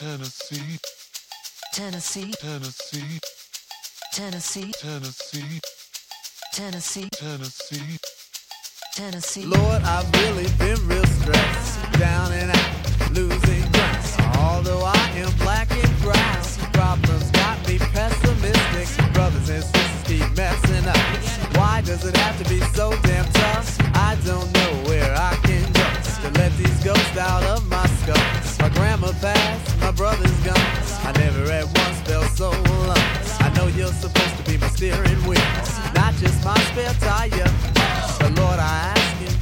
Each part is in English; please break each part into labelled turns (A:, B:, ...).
A: Tennessee,
B: Tennessee,
A: Tennessee,
B: Tennessee,
A: Tennessee,
B: Tennessee,
A: Tennessee.
B: Tennessee.
C: Lord, I've really been real stressed, down and out, losing ground. Although I am black and brown, problems got me pessimistic. Brothers and sisters keep messing up. Why does it have to be so damn tough? I don't know where I can go to let these ghosts out of my skull. My grandma passed, my brother's gone. I never at once felt so alone. I know you're supposed to be my steering wheel, not just my spare tire. But Lord, I ask you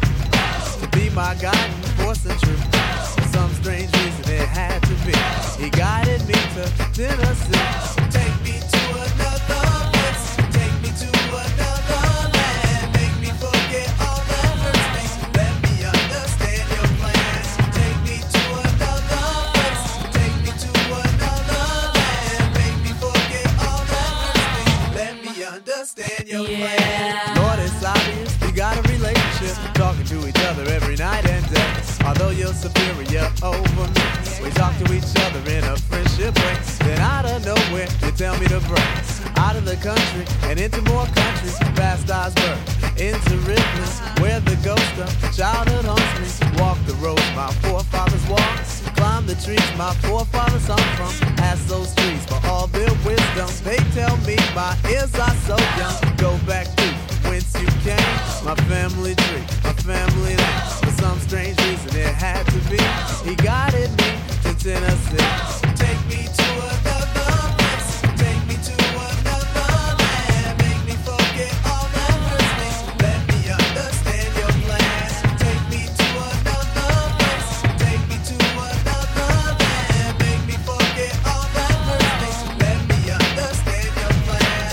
C: to be my guiding force and truth. For some strange reason it had to be. He guided me to Tennessee. Take me to another place. Take me to another land. Make me forget all that hurts me. Let me understand your plan. Take me to another place. Take me to another land. Make me forget all that hurts me. Let me understand your plan. Lord, it's obvious we got a relationship, talking to each other every night and day. Although you're superior over me, we talk to each other in a friendship way. Then out of nowhere, you tell me to break out of the country and into more countries, past Osborne, into Ripley, where the ghost of childhood haunts me. Walk the roads my forefathers walked, climb the trees my forefathers hung from. Ask those trees for all their wisdom. They tell me my ears are so young. Go back to whence you came, my family tree, my family name. For some strange reason it had to be. He guided me to Tennessee. Take me to another place. Take me to another land. Make me forget all that hurts me. Let me understand your plan. Take me to another place. Take me to another land. Make me forget all that hurts me. Let me understand your plan.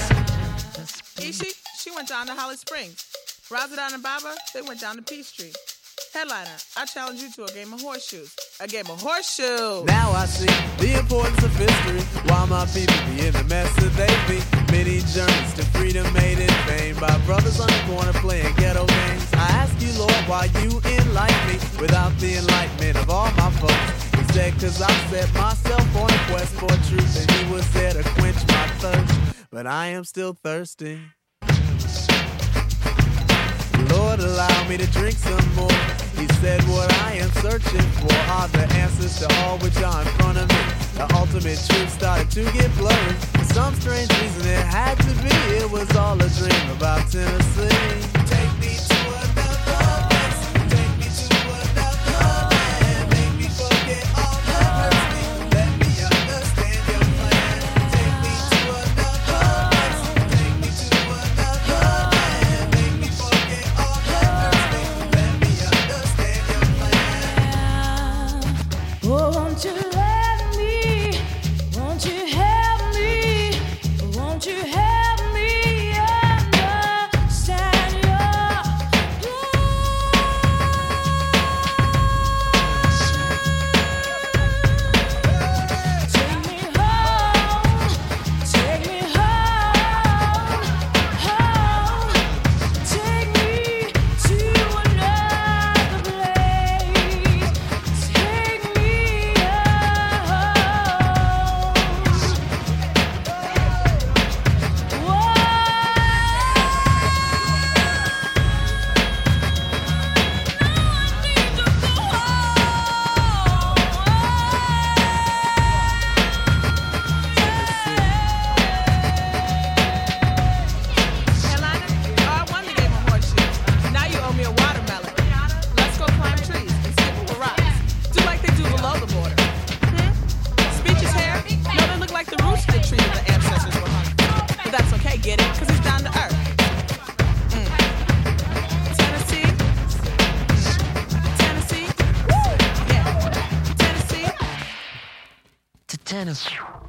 D: Ishi, she went down to Holly Springs. Razadon and Baba, they went down to Peachtree. Headliner, I challenge you to a game of horseshoes. A game of horseshoes!
C: Now I see the importance of history. Why my people be in the mess that they be. Many journeys to freedom made in vain by brothers on the corner playing ghetto games. I ask you, Lord, why you enlighten me without the enlightenment of all my folks. He said, cause I set myself on a quest for truth, and he was there to quench my thirst. But I am still thirsty. Lord, allow me to drink some more. He said what I am searching for are the answers to all which are in front of me. The ultimate truth started to get blurry. For some strange reason it had to be. It was all a dream about Tennessee. Take me to another place. Take me to another land. Make me forget all that hurts me. Let me understand your plan. Take me to another place. Take me to another land. Make me forget all that hurts me. Let me understand your plan.
E: Oh, won't you let me? Won't you help me? Won't you help me understand your Take me home, take me home, home. Take me to another place. Take me
D: Headliner, I won the game of horseshoes. Now you owe me a watermelon. Let's go climb trees and see who will rise. Do like they do below the border. Speeches hair? No, they look like the roots of the tree that the ancestors were hung. But that's okay, get it? Because it's down to earth. Tennessee? Tennessee? Woo! Yeah. Tennessee?
B: To Tennessee.